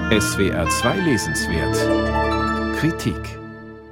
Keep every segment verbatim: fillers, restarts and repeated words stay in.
S W R zwei Lesenswert Kritik.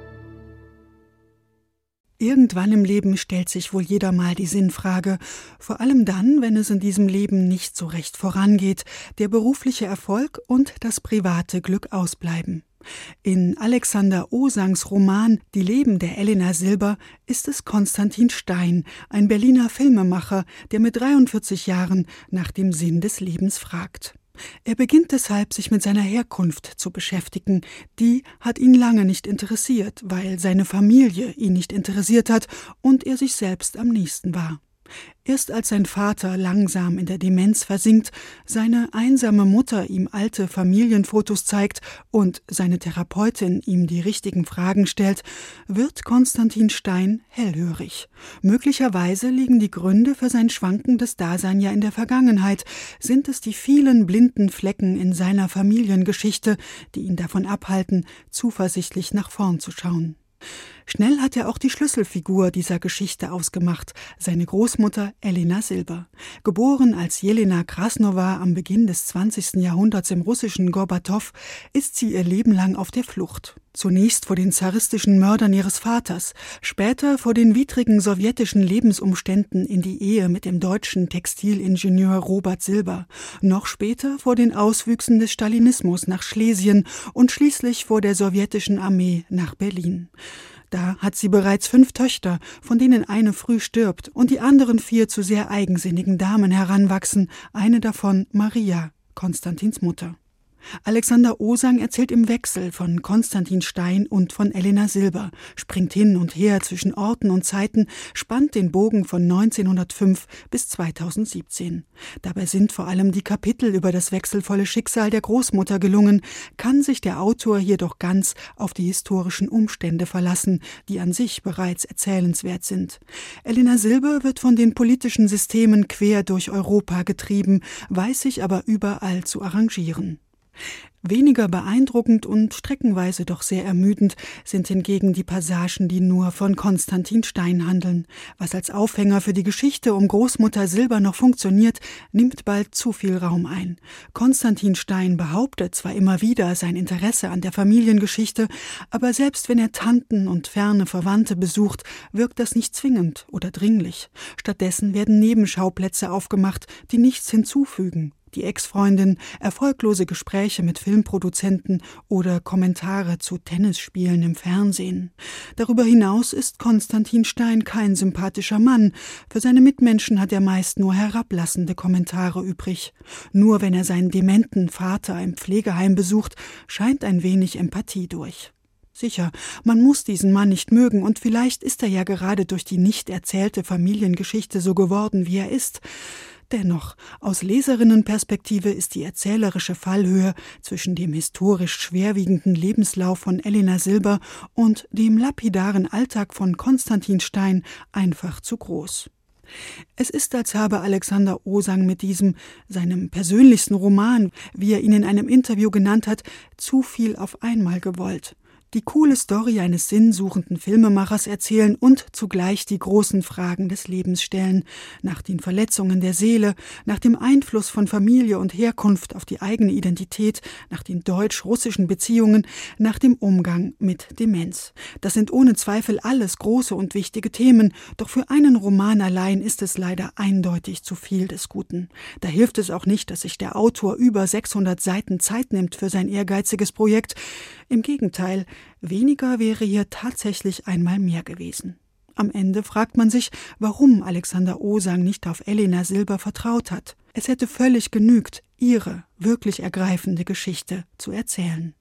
Irgendwann im Leben stellt sich wohl jeder mal die Sinnfrage, vor allem dann, wenn es in diesem Leben nicht so recht vorangeht, der berufliche Erfolg und das private Glück ausbleiben. In Alexander Osangs Roman Die Leben der Elena Silber ist es Konstantin Stein, ein Berliner Filmemacher, der mit dreiundvierzig Jahren nach dem Sinn des Lebens fragt. Er beginnt deshalb, sich mit seiner Herkunft zu beschäftigen. Die hat ihn lange nicht interessiert, weil seine Familie ihn nicht interessiert hat und er sich selbst am nächsten war. Erst als sein Vater langsam in der Demenz versinkt, seine einsame Mutter ihm alte Familienfotos zeigt und seine Therapeutin ihm die richtigen Fragen stellt, wird Konstantin Stein hellhörig. Möglicherweise liegen die Gründe für sein schwankendes Dasein ja in der Vergangenheit. Sind es die vielen blinden Flecken in seiner Familiengeschichte, die ihn davon abhalten, zuversichtlich nach vorn zu schauen? Schnell hat er auch die Schlüsselfigur dieser Geschichte ausgemacht, seine Großmutter Elena Silber. Geboren als Jelena Krasnowa am Beginn des zwanzigsten Jahrhunderts im russischen Gorbatow, ist sie ihr Leben lang auf der Flucht. Zunächst vor den zaristischen Mördern ihres Vaters, später vor den widrigen sowjetischen Lebensumständen in die Ehe mit dem deutschen Textilingenieur Robert Silber, noch später vor den Auswüchsen des Stalinismus nach Schlesien und schließlich vor der sowjetischen Armee nach Berlin. Da hat sie bereits fünf Töchter, von denen eine früh stirbt und die anderen vier zu sehr eigensinnigen Damen heranwachsen, eine davon Maria, Konstantins Mutter. Alexander Osang erzählt im Wechsel von Konstantin Stein und von Elena Silber, springt hin und her zwischen Orten und Zeiten, spannt den Bogen von neunzehnhundertfünf bis zweitausendsiebzehn. Dabei sind vor allem die Kapitel über das wechselvolle Schicksal der Großmutter gelungen, kann sich der Autor jedoch ganz auf die historischen Umstände verlassen, die an sich bereits erzählenswert sind. Elena Silber wird von den politischen Systemen quer durch Europa getrieben, weiß sich aber überall zu arrangieren. Weniger beeindruckend und streckenweise doch sehr ermüdend sind hingegen die Passagen, die nur von Konstantin Stein handeln. Was als Aufhänger für die Geschichte um Großmutter Silber noch funktioniert, nimmt bald zu viel Raum ein. Konstantin Stein behauptet zwar immer wieder sein Interesse an der Familiengeschichte, aber selbst wenn er Tanten und ferne Verwandte besucht, wirkt das nicht zwingend oder dringlich. Stattdessen werden Nebenschauplätze aufgemacht, die nichts hinzufügen. Die Ex-Freundin, erfolglose Gespräche mit Filmproduzenten oder Kommentare zu Tennisspielen im Fernsehen. Darüber hinaus ist Konstantin Stein kein sympathischer Mann. Für seine Mitmenschen hat er meist nur herablassende Kommentare übrig. Nur wenn er seinen dementen Vater im Pflegeheim besucht, scheint ein wenig Empathie durch. Sicher, man muss diesen Mann nicht mögen und vielleicht ist er ja gerade durch die nicht erzählte Familiengeschichte so geworden, wie er ist. Dennoch, aus Leserinnenperspektive ist die erzählerische Fallhöhe zwischen dem historisch schwerwiegenden Lebenslauf von Elena Silber und dem lapidaren Alltag von Konstantin Stein einfach zu groß. Es ist, als habe Alexander Osang mit diesem, seinem persönlichsten Roman, wie er ihn in einem Interview genannt hat, zu viel auf einmal gewollt. Die coole Story eines sinnsuchenden Filmemachers erzählen und zugleich die großen Fragen des Lebens stellen, nach den Verletzungen der Seele, nach dem Einfluss von Familie und Herkunft auf die eigene Identität, nach den deutsch-russischen Beziehungen, nach dem Umgang mit Demenz. Das sind ohne Zweifel alles große und wichtige Themen, doch für einen Roman allein ist es leider eindeutig zu viel des Guten. Da hilft es auch nicht, dass sich der Autor über sechshundert Seiten Zeit nimmt für sein ehrgeiziges Projekt. Im Gegenteil, weniger wäre hier tatsächlich einmal mehr gewesen. Am Ende fragt man sich, warum Alexander Osang nicht auf Elena Silber vertraut hat. Es hätte völlig genügt, ihre wirklich ergreifende Geschichte zu erzählen.